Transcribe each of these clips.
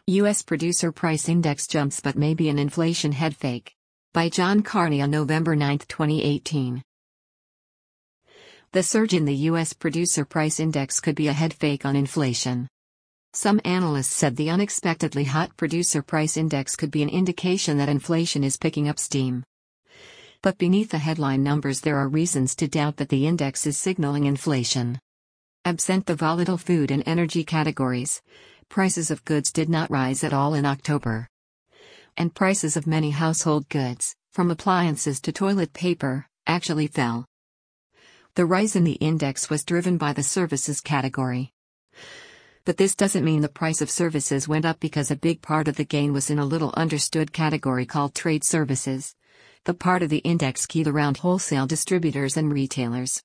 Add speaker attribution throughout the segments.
Speaker 1: U.S. Producer Price Index jumps but may be an inflation headfake. By John Carney on November 9, 2018. The surge in the U.S. Producer Price Index could be a headfake on inflation. Some analysts said the unexpectedly hot Producer Price Index could be an indication that inflation is picking up steam. But beneath the headline numbers, there are reasons to doubt that the index is signaling inflation. Absent the volatile food and energy categories, prices of goods did not rise at all in October. And prices of many household goods, from appliances to toilet paper, actually fell. The rise in the index was driven by the services category. But this doesn't mean the price of services went up, because a big part of the gain was in a little understood category called trade services, the part of the index keyed around wholesale distributors and retailers.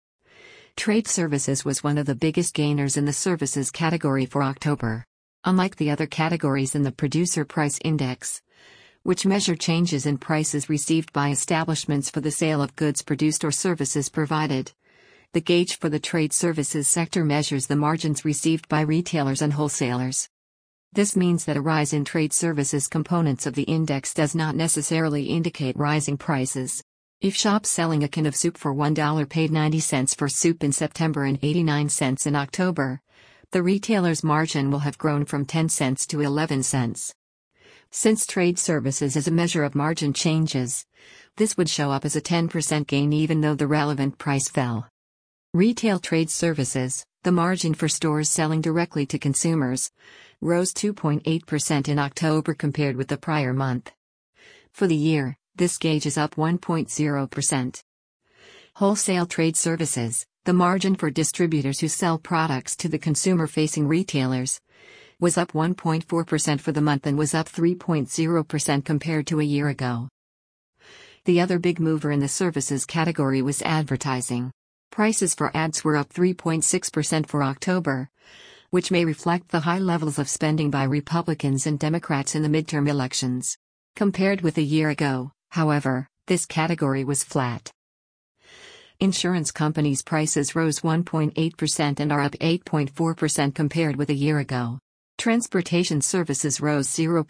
Speaker 1: Trade services was one of the biggest gainers in the services category for October. Unlike the other categories in the Producer Price Index, which measure changes in prices received by establishments for the sale of goods produced or services provided, the gauge for the trade services sector measures the margins received by retailers and wholesalers. This means that a rise in trade services components of the index does not necessarily indicate rising prices. If shops selling a can of soup for $1 paid 90 cents for soup in September and 89 cents in October, the retailer's margin will have grown from 10 cents to 11 cents. Since trade services is a measure of margin changes, this would show up as a 10% gain even though the relevant price fell. Retail trade services, the margin for stores selling directly to consumers, rose 2.8% in October compared with the prior month. For the year, this gauge is up 1.0%. Wholesale trade services, the margin for distributors who sell products to the consumer-facing retailers, was up 1.4% for the month and was up 3.0% compared to a year ago. The other big mover in the services category was advertising. Prices for ads were up 3.6% for October, which may reflect the high levels of spending by Republicans and Democrats in the midterm elections. Compared with a year ago, however, this category was flat. Insurance companies' prices rose 1.8% and are up 8.4% compared with a year ago. Transportation services rose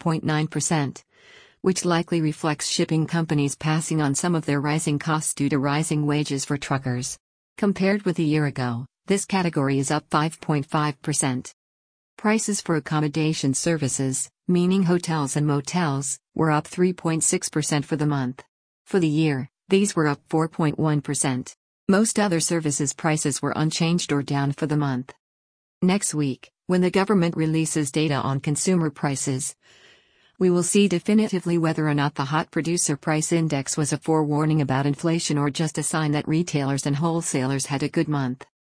Speaker 1: 0.9%, which likely reflects shipping companies passing on some of their rising costs due to rising wages for truckers. Compared with a year ago, this category is up 5.5%. Prices for accommodation services, meaning hotels and motels, were up 3.6% for the month. For the year, these were up 4.1%. Most other services prices were unchanged or down for the month. Next week, when the government releases data on consumer prices, we will see definitively whether or not the hot Producer Price Index was a forewarning about inflation or just a sign that retailers and wholesalers had a good month.